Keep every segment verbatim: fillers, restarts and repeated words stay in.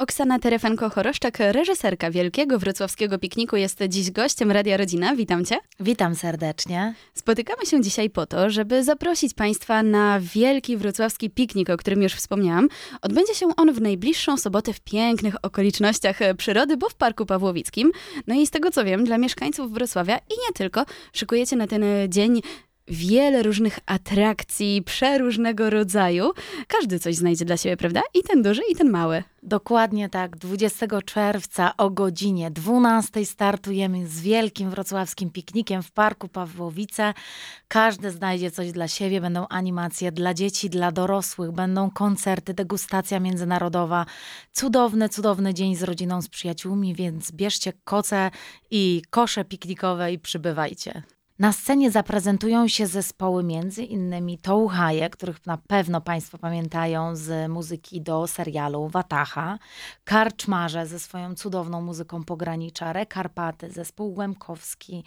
Oksana Terefenko-Choroszczak, reżyserka Wielkiego Wrocławskiego Pikniku, jest dziś gościem Radia Rodzina. Witam Cię. Witam serdecznie. Spotykamy się dzisiaj po to, żeby zaprosić Państwa na Wielki Wrocławski Piknik, o którym już wspomniałam. Odbędzie się on w najbliższą sobotę w pięknych okolicznościach przyrody, bo w Parku Pawłowickim. No i z tego co wiem, dla mieszkańców Wrocławia i nie tylko, szykujecie na ten dzień wiele różnych atrakcji, przeróżnego rodzaju. Każdy coś znajdzie dla siebie, prawda? I ten duży, i ten mały. Dokładnie tak. dwudziestego czerwca o godzinie dwunastej startujemy z Wielkim Wrocławskim Piknikiem w Parku Pawłowice. Każdy znajdzie coś dla siebie. Będą animacje dla dzieci, dla dorosłych. Będą koncerty, degustacja międzynarodowa. Cudowny, cudowny dzień z rodziną, z przyjaciółmi, więc bierzcie koce i kosze piknikowe i przybywajcie. Na scenie zaprezentują się zespoły między innymi Touhaje, których na pewno Państwo pamiętają z muzyki do serialu Wataha, Karczmarze ze swoją cudowną muzyką pogranicza, Rekarpaty, zespół Łemkowski,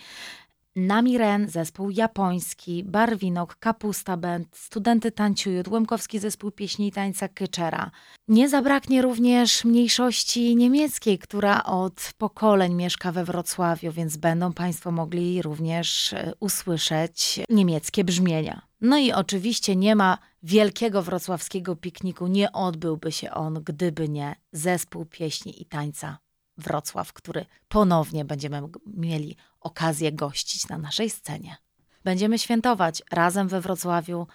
Namiren, zespół japoński, Barwinok, Kapusta Band, Studenty Tańcują, Łemkowski zespół pieśni i tańca Kyczera. Nie zabraknie również mniejszości niemieckiej, która od pokoleń mieszka we Wrocławiu, więc będą Państwo mogli również usłyszeć niemieckie brzmienia. No i oczywiście nie ma Wielkiego Wrocławskiego Pikniku, nie odbyłby się on, gdyby nie zespół pieśni i tańca Wrocław, który ponownie będziemy mieli okazję gościć na naszej scenie. Będziemy świętować razem we Wrocławiu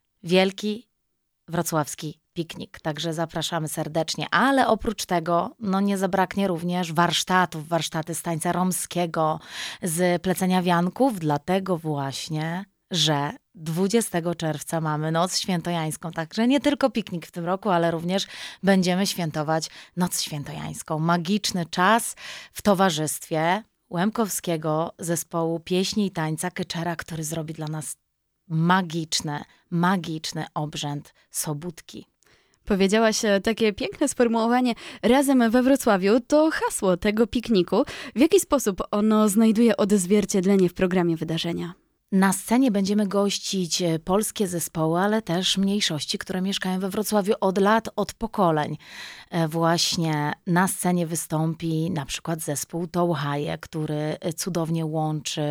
Wielki Wrocławski Piknik, także zapraszamy serdecznie, ale oprócz tego no nie zabraknie również warsztatów, warsztaty z tańca romskiego, z plecenia wianków, dlatego właśnie, że dwudziestego czerwca mamy Noc Świętojańską, także nie tylko piknik w tym roku, ale również będziemy świętować Noc Świętojańską. Magiczny czas w towarzystwie Łemkowskiego zespołu pieśni i tańca Kyczera, który zrobi dla nas magiczne, magiczny obrzęd Sobótki. Powiedziałaś takie piękne sformułowanie razem we Wrocławiu, to hasło tego pikniku. W jaki sposób ono znajduje odzwierciedlenie w programie wydarzenia? Na scenie będziemy gościć polskie zespoły, ale też mniejszości, które mieszkają we Wrocławiu od lat, od pokoleń. Właśnie na scenie wystąpi na przykład zespół Touhaje, który cudownie łączy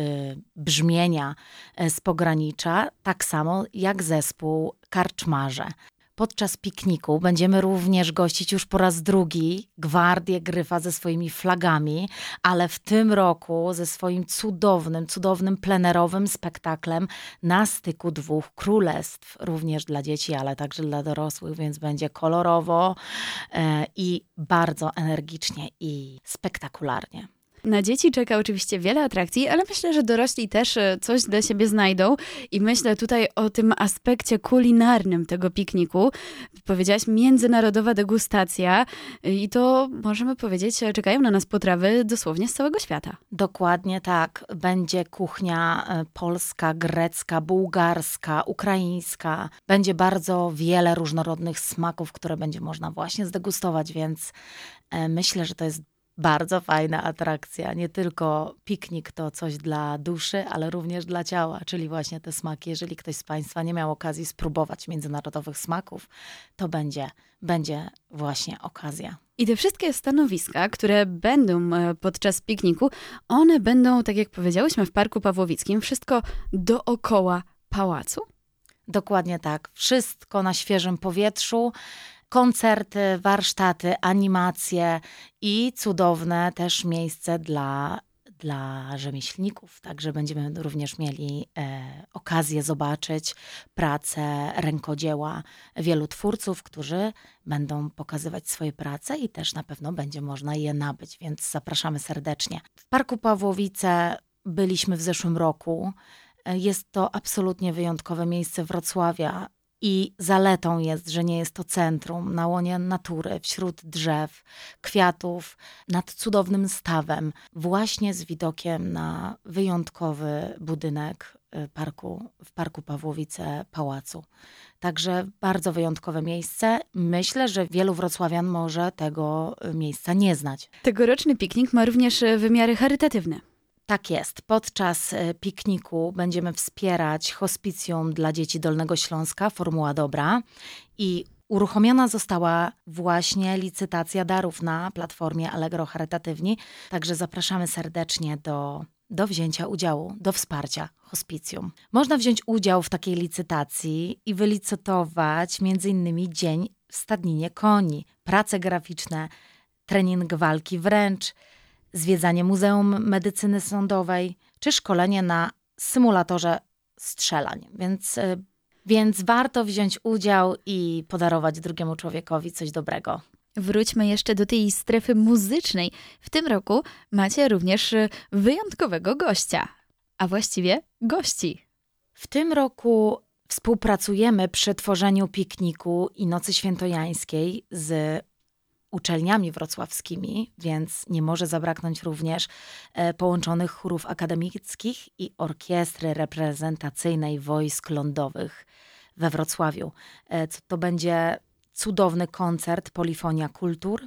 brzmienia z pogranicza, tak samo jak zespół Karczmarze. Podczas pikniku będziemy również gościć już po raz drugi Gwardię Gryfa ze swoimi flagami, ale w tym roku ze swoim cudownym, cudownym plenerowym spektaklem na styku dwóch królestw. Również dla dzieci, ale także dla dorosłych, więc będzie kolorowo e, i bardzo energicznie i spektakularnie. Na dzieci czeka oczywiście wiele atrakcji, ale myślę, że dorośli też coś dla siebie znajdą i myślę tutaj o tym aspekcie kulinarnym tego pikniku. Powiedziałaś międzynarodowa degustacja i to możemy powiedzieć, czekają na nas potrawy dosłownie z całego świata. Dokładnie tak. Będzie kuchnia polska, grecka, bułgarska, ukraińska. Będzie bardzo wiele różnorodnych smaków, które będzie można właśnie zdegustować, więc myślę, że to jest bardzo fajna atrakcja. Nie tylko piknik to coś dla duszy, ale również dla ciała, czyli właśnie te smaki. Jeżeli ktoś z Państwa nie miał okazji spróbować międzynarodowych smaków, to będzie, będzie właśnie okazja. I te wszystkie stanowiska, które będą podczas pikniku, one będą, tak jak powiedziałyśmy, w Parku Pawłowickim, wszystko dookoła pałacu? Dokładnie tak. Wszystko na świeżym powietrzu. Koncerty, warsztaty, animacje i cudowne też miejsce dla, dla rzemieślników. Także będziemy również mieli e, okazję zobaczyć pracę rękodzieła wielu twórców, którzy będą pokazywać swoje prace i też na pewno będzie można je nabyć, więc zapraszamy serdecznie. W Parku Pawłowice byliśmy w zeszłym roku. Jest to absolutnie wyjątkowe miejsce Wrocławia. I zaletą jest, że nie jest to centrum, na łonie natury, wśród drzew, kwiatów, nad cudownym stawem, właśnie z widokiem na wyjątkowy budynek parku, w Parku Pawłowice Pałacu. Także bardzo wyjątkowe miejsce. Myślę, że wielu wrocławian może tego miejsca nie znać. Tegoroczny piknik ma również wymiary charytatywne. Tak jest. Podczas pikniku będziemy wspierać hospicjum dla dzieci Dolnego Śląska, Formuła Dobra. I Uruchomiona została właśnie licytacja darów na platformie Allegro Charytatywni, także zapraszamy serdecznie do, do wzięcia udziału, do wsparcia hospicjum. Można wziąć udział w takiej licytacji i wylicytować między innymi dzień w stadninie koni, prace graficzne, trening walki wręcz, zwiedzanie Muzeum Medycyny Sądowej czy szkolenie na symulatorze strzelań. Więc, więc warto wziąć udział i podarować drugiemu człowiekowi coś dobrego. Wróćmy jeszcze do tej strefy muzycznej. W tym roku macie również wyjątkowego gościa, a właściwie gości. W tym roku współpracujemy przy tworzeniu pikniku i Nocy Świętojańskiej z uczelniami wrocławskimi, więc nie może zabraknąć również e, połączonych chórów akademickich i orkiestry reprezentacyjnej wojsk lądowych we Wrocławiu. E, co to będzie cudowny koncert Polifonia Kultur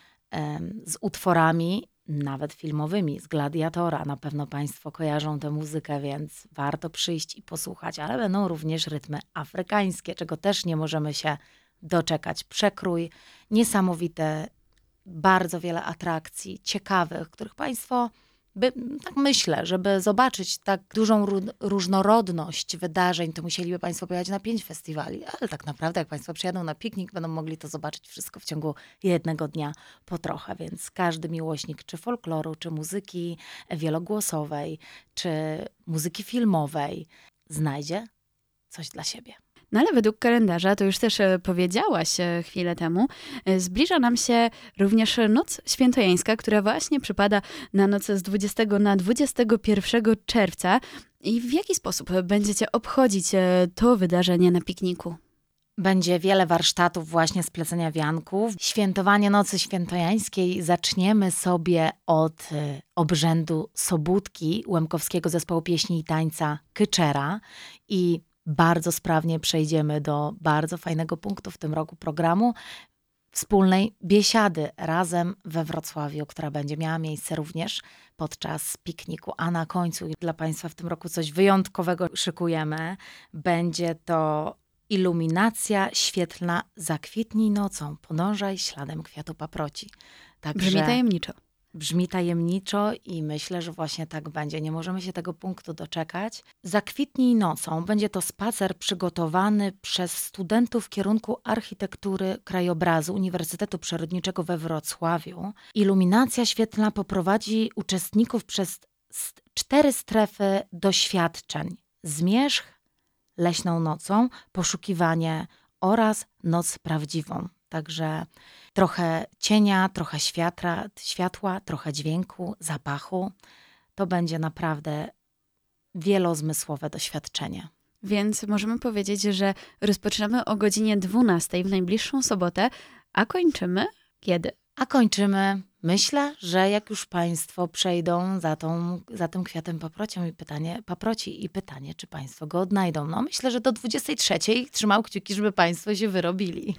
e, z utworami nawet filmowymi, z Gladiatora. Na pewno Państwo kojarzą tę muzykę, więc warto przyjść i posłuchać, ale będą również rytmy afrykańskie, czego też nie możemy się doczekać. Przekrój, niesamowite, bardzo wiele atrakcji ciekawych, których Państwo, by, tak myślę, żeby zobaczyć tak dużą ró- różnorodność wydarzeń, to musieliby Państwo pojechać na pięć festiwali, ale tak naprawdę jak Państwo przyjadą na piknik, będą mogli to zobaczyć wszystko w ciągu jednego dnia po trochę, więc każdy miłośnik czy folkloru, czy muzyki wielogłosowej, czy muzyki filmowej znajdzie coś dla siebie. No ale według kalendarza, to już też e, powiedziałaś e, chwilę temu, e, zbliża nam się również Noc Świętojańska, która właśnie przypada na noc z dwudziestego na dwudziestego pierwszego czerwca. I w jaki sposób będziecie obchodzić e, to wydarzenie na pikniku? Będzie wiele warsztatów właśnie z plecenia wianków. Świętowanie Nocy Świętojańskiej zaczniemy sobie od y, obrzędu Sobótki Łemkowskiego Zespołu Pieśni i Tańca Kyczera i bardzo sprawnie przejdziemy do bardzo fajnego punktu w tym roku programu, wspólnej biesiady razem we Wrocławiu, która będzie miała miejsce również podczas pikniku. A na końcu dla Państwa w tym roku coś wyjątkowego szykujemy. Będzie to iluminacja świetlna Zakwitnij nocą, podążaj śladem kwiatu paproci. Także Brzmi tajemniczo. Brzmi tajemniczo i myślę, że właśnie tak będzie. Nie możemy się tego punktu doczekać. Zakwitnij nocą będzie to spacer przygotowany przez studentów kierunku architektury krajobrazu Uniwersytetu Przyrodniczego we Wrocławiu. Iluminacja świetlna poprowadzi uczestników przez cztery strefy doświadczeń. Zmierzch, leśną nocą, poszukiwanie oraz noc prawdziwą. Także trochę cienia, trochę światła, światła, trochę dźwięku, zapachu. To będzie naprawdę wielozmysłowe doświadczenie. Więc możemy powiedzieć, że rozpoczynamy o godzinie dwunastej w najbliższą sobotę, a kończymy kiedy? A kończymy, myślę, że jak już Państwo przejdą za, tą, za tym kwiatem paprocią i pytanie, paproci i pytanie, czy Państwo go odnajdą. No myślę, że do dwudziestej trzeciej trzymał kciuki, żeby Państwo się wyrobili.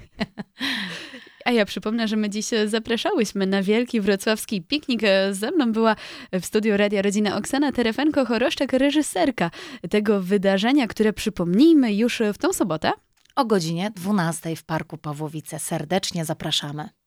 A ja przypomnę, że my dziś zapraszałyśmy na wielki wrocławski piknik. Ze mną była w studiu Radia Rodzina Oksana Terefenko-Choroszczak, reżyserka tego wydarzenia, które przypomnijmy już w tą sobotę. O godzinie dwunastej w Parku Pawłowice. Serdecznie zapraszamy.